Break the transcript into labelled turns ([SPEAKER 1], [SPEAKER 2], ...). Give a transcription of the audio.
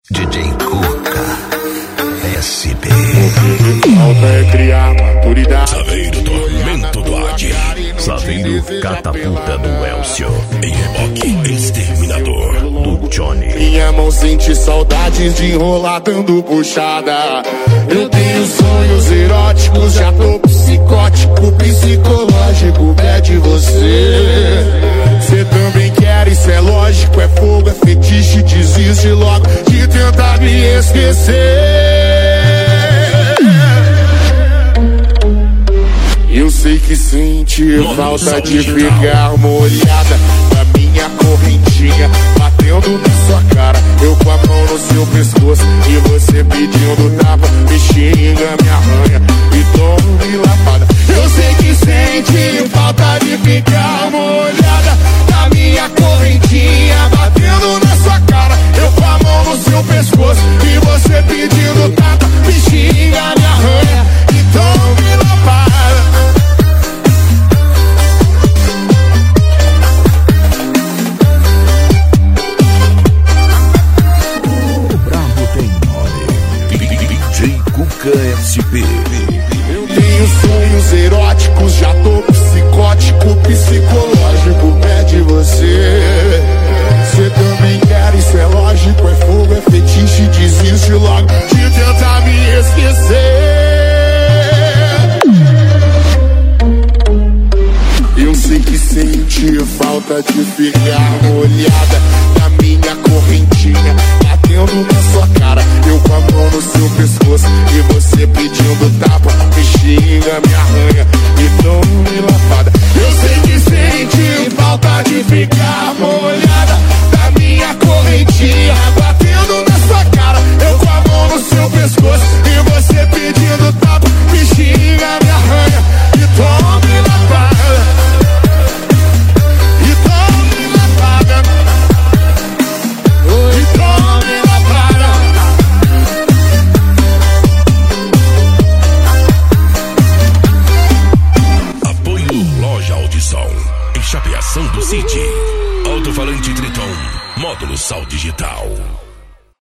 [SPEAKER 1] DJ Cuca SP.
[SPEAKER 2] Falta é criar maturidade.
[SPEAKER 3] Saveiro Tormento do Adi.
[SPEAKER 1] Saveiro Catapulta do Elcio.
[SPEAKER 3] Em reboque Exterminador
[SPEAKER 1] do Johnny.
[SPEAKER 2] Minha mão sente saudades de enrolar dando puxada. Eu tenho sonhos eróticos, já tô psicótico, psicológico, pede você. Cê também quer, isso é lógico, é fogo, é fetiche, desiste logo de tentar me esquecer. Eu sei que sente falta de ficar molhada na minha correntinha, batendo na sua cara, eu com a mão no seu pescoço e você pedindo tapa, me xinga, me arranha e tome lapada. Eu sei que sente falta de ficar molhada na minha correntinha, batendo na sua cara, eu com a mão no seu pescoço e você pedindo tapa, me xinga, me arranha e tome lapada.
[SPEAKER 1] SP.
[SPEAKER 2] Eu tenho sonhos eróticos, já tô psicótico, psicológico, pede você. Cê também quer, isso é lógico, é fogo, é fetiche, desiste logo de tentar me esquecer. Eu sei que sente falta de ficar molhada na minha correntinha, batendo na sua cara, eu com a mão no seu pescoço e você pedindo tapa, me xinga, me arranha e tome lapada. Eu sei que sente falta de ficar molhada na minha correntinha, batendo na sua cara, eu com a mão no seu pescoço e você pedindo tapa, me xinga, me arranha e tome lapada.
[SPEAKER 3] Chapeação do City. Alto-falante Triton. Módulo Sal Digital.